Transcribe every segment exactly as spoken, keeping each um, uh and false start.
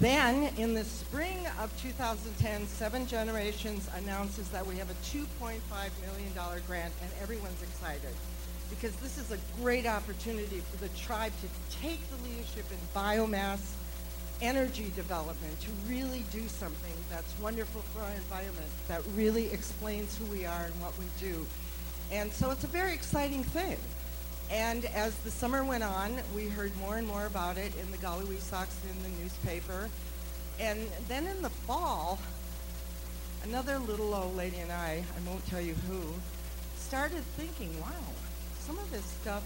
Then, in the spring of two thousand ten, Seven Generations announces that we have a two point five million dollars grant, and everyone's excited because this is a great opportunity for the tribe to take the leadership in biomass energy development, to really do something that's wonderful for our environment, that really explains who we are and what we do. And so it's a very exciting thing. And as the summer went on, we heard more and more about it in the Galloway Sox in the newspaper. And then in the fall, another little old lady and I, I won't tell you who, started thinking, wow, some of this stuff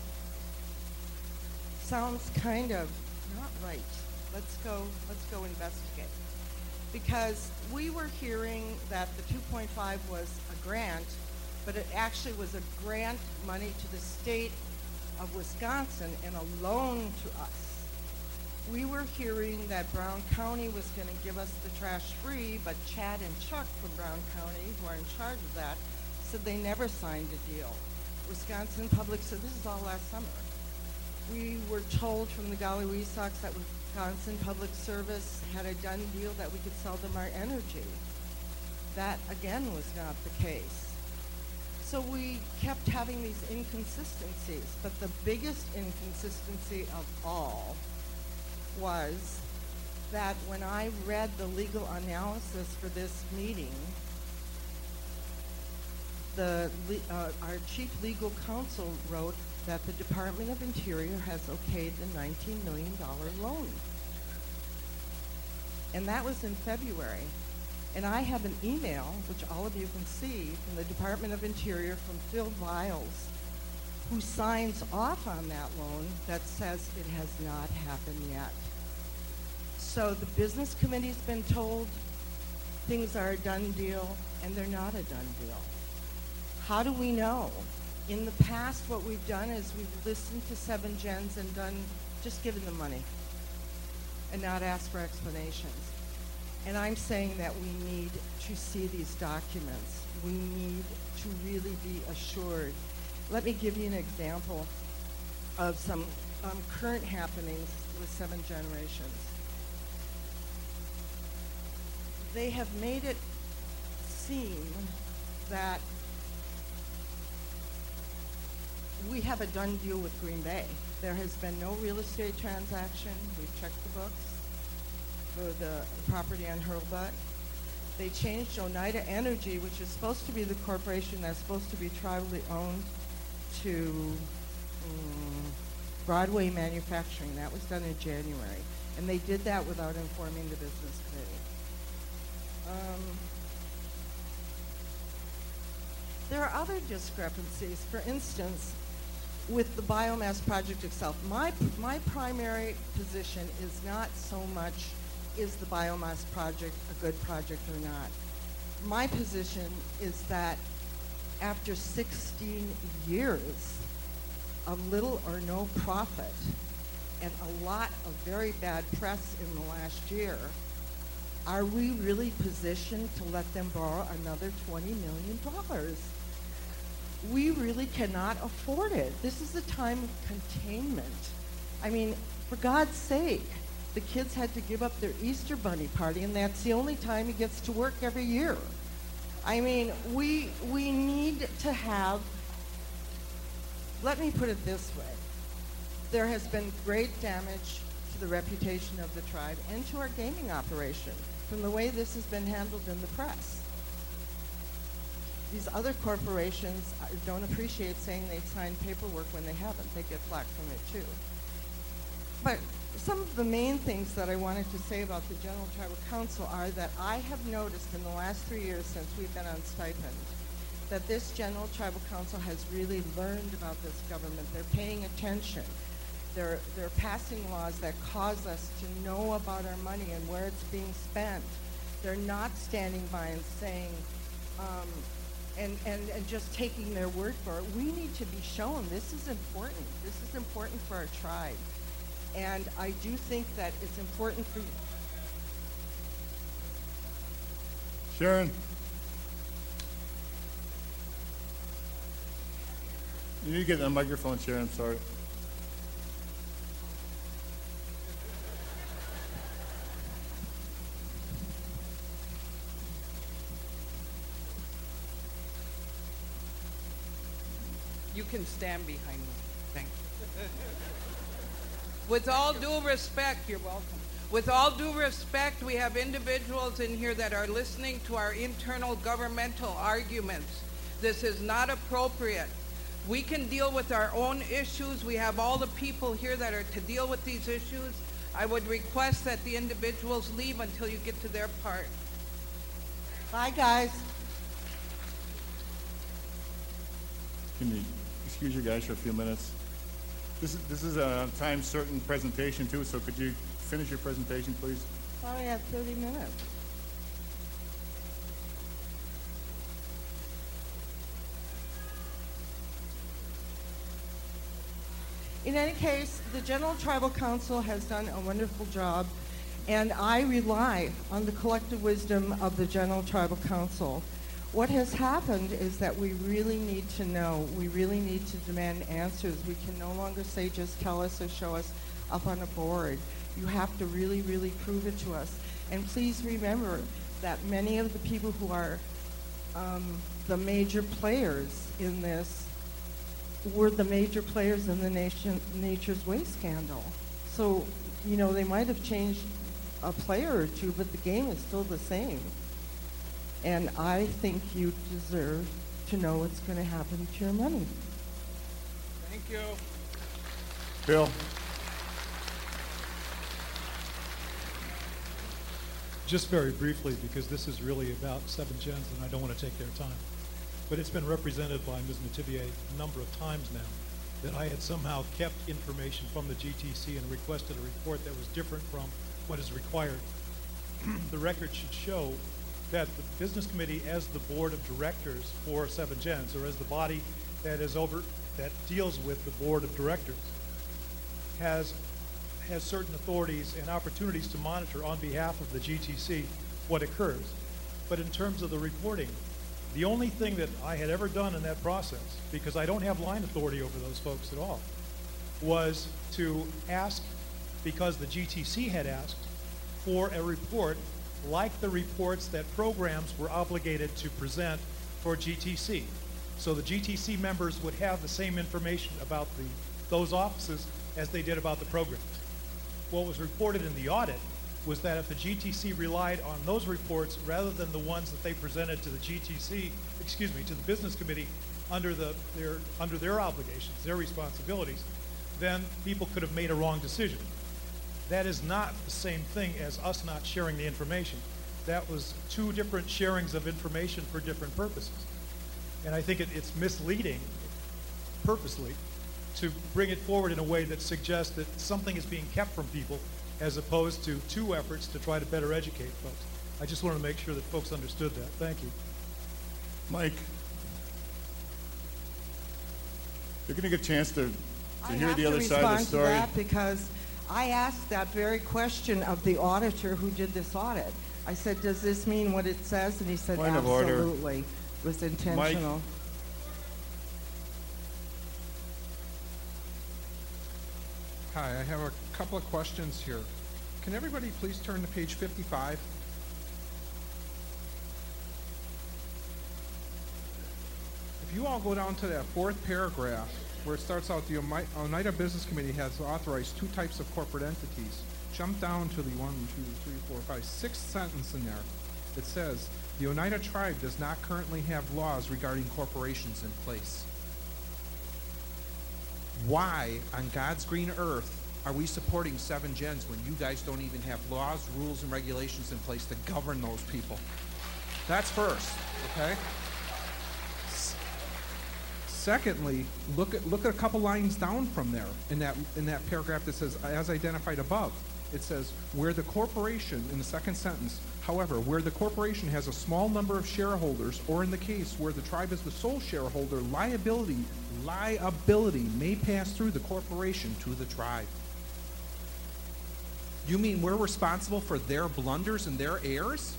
sounds kind of not right. Let's go, let's go investigate. Because we were hearing that the two point five was a grant, but it actually was a grant money to the state of Wisconsin and a loan to us. We were hearing that Brown County was going to give us the trash free, but Chad and Chuck from Brown County, who are in charge of that, said they never signed a deal. Wisconsin Public said, this is all last summer. We were told from the Galloway Sox that Wisconsin Public Service had a done deal that we could sell them our energy. That, again, was not the case. So we kept having these inconsistencies, but the biggest inconsistency of all was that when I read the legal analysis for this meeting, the uh, our chief legal counsel wrote that the Department of Interior has okayed the nineteen million dollars loan. And that was in February. And I have an email, which all of you can see, from the Department of Interior from Phil Viles, who signs off on that loan that says it has not happened yet. So the business committee's been told things are a done deal, and they're not a done deal. How do we know? In the past, what we've done is we've listened to Seven Gens and done, just given them money and not asked for explanations. And I'm saying that we need to see these documents. We need to really be assured. Let me give you an example of some um, current happenings with Seven Generations. They have made it seem that we have a done deal with Green Bay. There has been no real estate transaction. We've checked the books for the property on Hurlbut. They changed Oneida Energy, which is supposed to be the corporation that's supposed to be tribally owned, to um, Broadway Manufacturing. That was done in January. And they did that without informing the business committee. Um, there are other discrepancies. For instance, with the biomass project itself, my, my primary position is not so much is the biomass project a good project or not. My position is that after sixteen years of little or no profit and a lot of very bad press in the last year, are we really positioned to let them borrow another twenty million dollars? We really cannot afford it. This is a time of containment. I mean, for God's sake, the kids had to give up their Easter Bunny party, and that's the only time he gets to work every year. I mean, we we need to have, let me put it this way. There has been great damage to the reputation of the tribe and to our gaming operation from the way this has been handled in the press. These other corporations don't appreciate saying they signed paperwork when they haven't. They get flack from it too. But some of the main things that I wanted to say about the General Tribal Council are that I have noticed in the last three years since we've been on stipend that this General Tribal Council has really learned about this government. They're paying attention. They're, they're passing laws that cause us to know about our money and where it's being spent. They're not standing by and saying, um, and, and, and just taking their word for it. We need to be shown this is important. This is important for our tribe. And I do think that it's important for you. Sharon. You need to get that microphone, Sharon, sorry. can stand behind me. Thank you. With all due respect, you're welcome. With all due respect, we have individuals in here that are listening to our internal governmental arguments. This is not appropriate. We can deal with our own issues. We have all the people here that are to deal with these issues. I would request that the individuals leave until you get to their part. Bye, guys. Can you excuse you guys for a few minutes? This is, this is a time certain presentation too, so could you finish your presentation, please? Thought I had thirty minutes. In any case, the General Tribal Council has done a wonderful job, and I rely on the collective wisdom of the General Tribal Council. What has happened is that we really need to know, we really need to demand answers. We can no longer say just tell us or show us up on a board. You have to really, really prove it to us. And please remember that many of the people who are um, the major players in this were the major players in the nation, Nature's Way scandal. So, you know, they might have changed a player or two, but the game is still the same. And I think you deserve to know what's going to happen to your money. Thank you. Bill? Just very briefly, because this is really about Seven Gens and I don't want to take their time. But it's been represented by Miz Metivier a number of times now that I had somehow kept information from the G T C and requested a report that was different from what is required. The record should show that the business committee, as the board of directors for Seven Gens, or as the body that is over, that deals with the board of directors, has has certain authorities and opportunities to monitor on behalf of the G T C what occurs. But in terms of the reporting, the only thing that I had ever done in that process, because I don't have line authority over those folks at all, was to ask, because the G T C had asked, for a report like the reports that programs were obligated to present for G T C. So the G T C members would have the same information about the, those offices as they did about the programs. What was reported in the audit was that if the G T C relied on those reports rather than the ones that they presented to the G T C, excuse me, to the business committee under the their under their obligations, their responsibilities, then people could have made a wrong decision. That is not the same thing as us not sharing the information. That was two different sharings of information for different purposes. And I think it, it's misleading, purposely, to bring it forward in a way that suggests that something is being kept from people as opposed to two efforts to try to better educate folks. I just wanted to make sure that folks understood that. Thank you. Mike? You're going to get a chance to, to I hear have the to other side of the respond to story. that because I asked that very question of the auditor who did this audit. I said, does this mean what it says? And he said, Point of order. absolutely. It was intentional. Hi, I have a couple of questions here. Can everybody please turn to page fifty-five? If you all go down to that fourth paragraph where it starts out, the Omi- Oneida Business Committee has authorized two types of corporate entities. Jump down to the one, two, three, four, five, sixth sentence in there. It says, the Oneida Tribe does not currently have laws regarding corporations in place. Why on God's green earth are we supporting Seven Gens when you guys don't even have laws, rules, and regulations in place to govern those people? That's first, okay? S- Secondly, look at look at a couple lines down from there in that in that paragraph that says, as identified above. It says, where the corporation, in the second sentence, however, where the corporation has a small number of shareholders, or in the case where the tribe is the sole shareholder, liability liability may pass through the corporation to the tribe. You mean we're responsible for their blunders and their errors?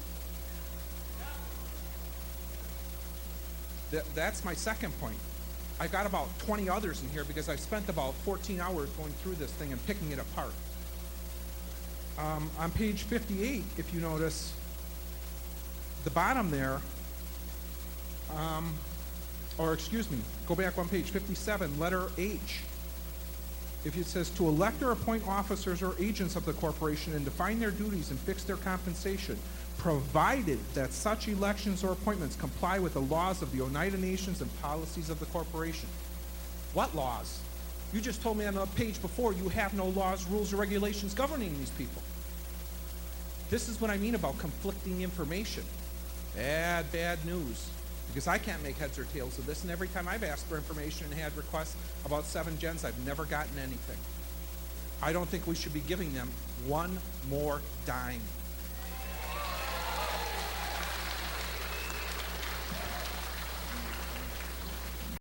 That, that's my second point. I've got about twenty others in here because I've spent about fourteen hours going through this thing and picking it apart. Um, on page fifty-eight, if you notice, the bottom there, um, or excuse me, go back one page, fifty-seven, letter H. If it says to elect or appoint officers or agents of the corporation and define their duties and fix their compensation, provided that such elections or appointments comply with the laws of the United Nations and policies of the corporation. What laws? You just told me on the page before you have no laws, rules, or regulations governing these people. This is what I mean about conflicting information. Bad, bad news. Because I can't make heads or tails of this, and every time I've asked for information and had requests about seven gens, I've never gotten anything. I don't think we should be giving them one more dime.